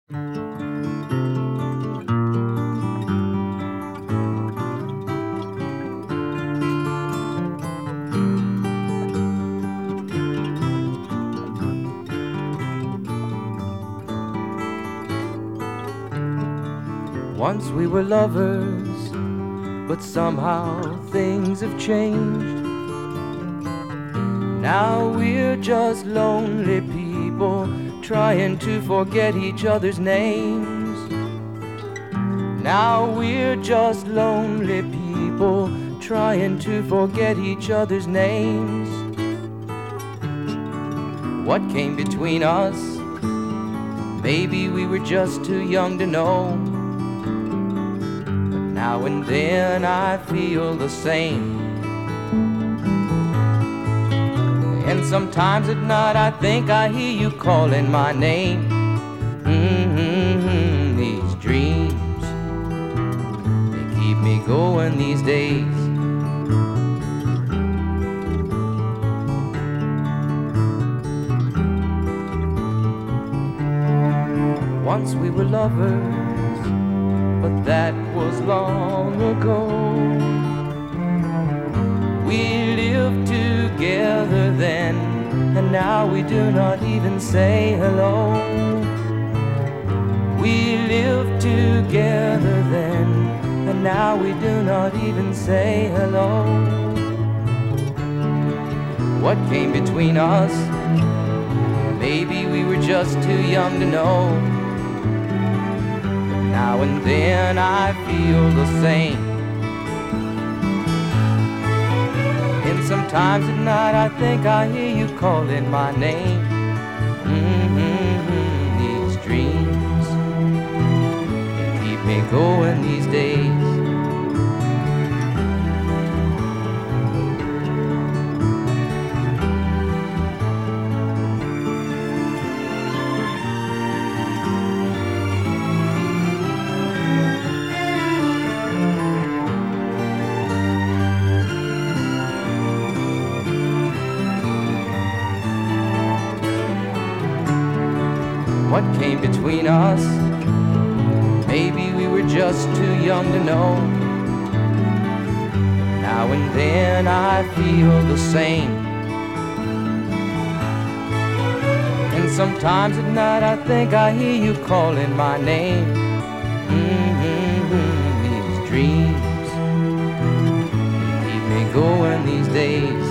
Once we were lovers, but somehow things have changed. Now we're just lonely people trying to forget each other's names. Now we're just lonely people trying to forget each other's names. What came between us? Maybe we were just too young to know. But now and then I feel the same. And sometimes at night I think I hear you calling my name. These dreams, they keep me going these days. Once we were lovers, but that was long ago. We lived together then, and now we do not even say hello. We lived together then, and now we do not even say hello. What came between us? Maybe we were just too young to know. But now and then I feel the same. And sometimes at night I think I hear you calling my name. These dreams, they keep me going these days. What came between us? Maybe we were just too young to know. Now and then I feel the same. And sometimes at night I think I hear you calling my name. These dreams, they keep me going these days.